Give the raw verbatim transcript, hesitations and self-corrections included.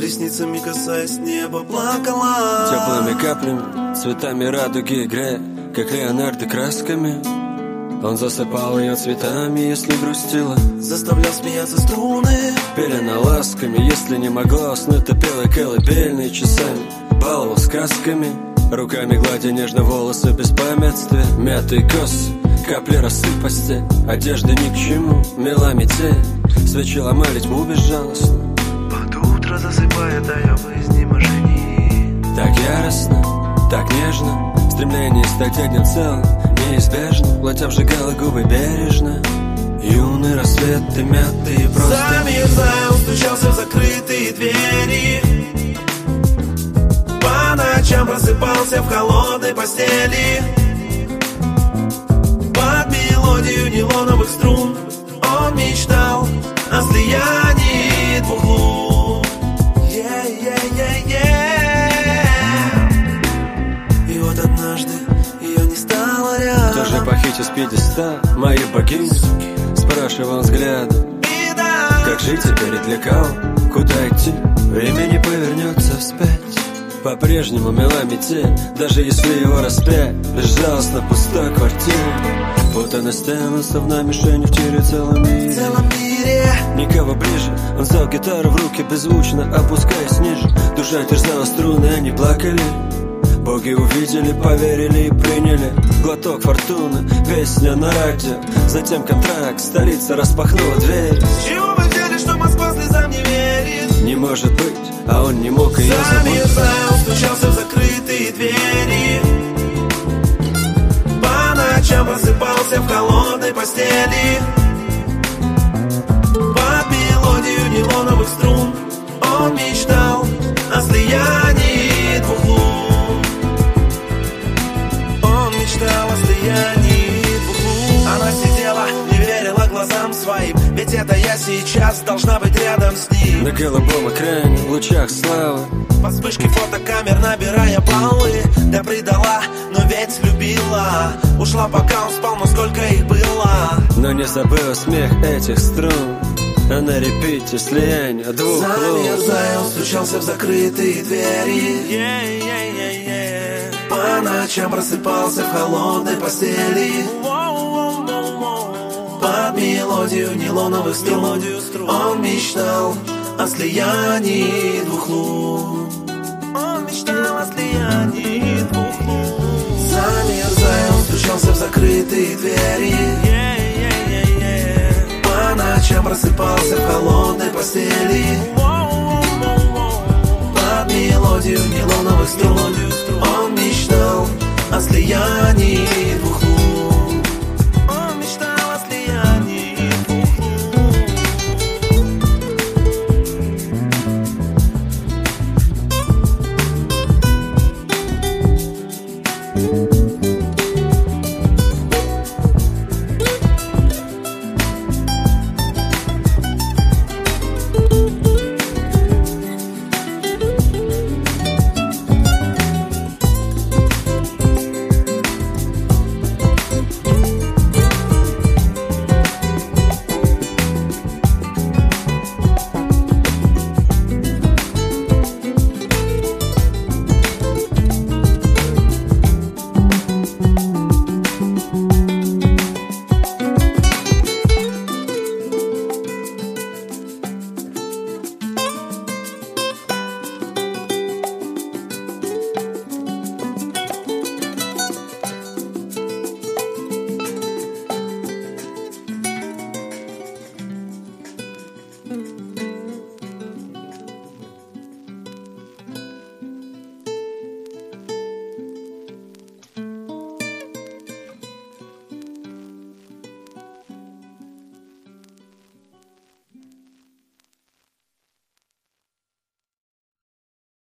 ресницами касаясь неба, плакала. Теплыми каплями, цветами радуги играя, как Леонардо красками. Он засыпал ее цветами, если грустила, заставлял смеяться струны, пелена ласками, если не могла уснуть, то пела колыбельные часами, баловал сказками, руками гладя нежно волосы без памятствия. Мятые косы, капли росы в постель, одежда ни к чему, мела метель, свечи ломали тьму безжалостно. Под утро засыпает, а я в изнеможении. Так яростно, так нежно, стремление стать одним целым неизбежно, плоть обжигала губы бережно. Юный рассвет, ты мятый просто. Замерзая, он стучался в закрытые двери, по ночам просыпался в холодной постели. Под мелодию нейлоновых струн он мечтал о слиянии двух лун. Yeah, yeah, yeah, yeah. И вот однажды ее не стало рядом. Кто же похитил с пьедестала мою богиню? Спрашивал взглядом. Беда. Как жить теперь и для кого? Куда идти? Время не повернется вспять. По-прежнему мела метель, даже если его распять. Безжалостно пустая квартира, вот она стена, словно мишень в тире целом мире. В целом мире. Никого ближе, он взял гитару в руки беззвучно, опускаясь ниже. Душа терзала струны, они плакали. Боги увидели, поверили и приняли. Глоток фортуны, песня на радио, затем контракт, столица распахнула дверь. С чего вы взяли, что Москва слезам не верит? Не может быть, а он не мог ее забыть. Замерзая, он стучался в закрытые двери, по ночам просыпался в холодной постели. Под мелодию нейлоновых струн он мечтал о слиянии двух лун. Он мечтал о слиянии двух лун. Она сидела, не верила глазам своим, ведь это я сейчас должна быть рядом с ним. На голубом экране, в лучах славы, по вспышке фотокамер набирая баллы. Да предала, но ведь любила. Ушла, пока он спал, но сколько их было. но не забыла смех этих струн. А на репите слияние двух лун. Замерзая, он стучался в закрытые двери. Yeah, yeah, yeah, yeah. По ночам просыпался в холодной постели. Под мелодию нейлоновых струн он мечтал о слиянии двух лун. Он мечтал о слиянии двух лун. Замерзая, он стучался в закрытые двери. Yeah, yeah, yeah, yeah. По ночам просыпался в холодной постели. Под мелодию нейлоновых струн он мечтал о слиянии двух лун. Он мечтал о слиянии двух лун.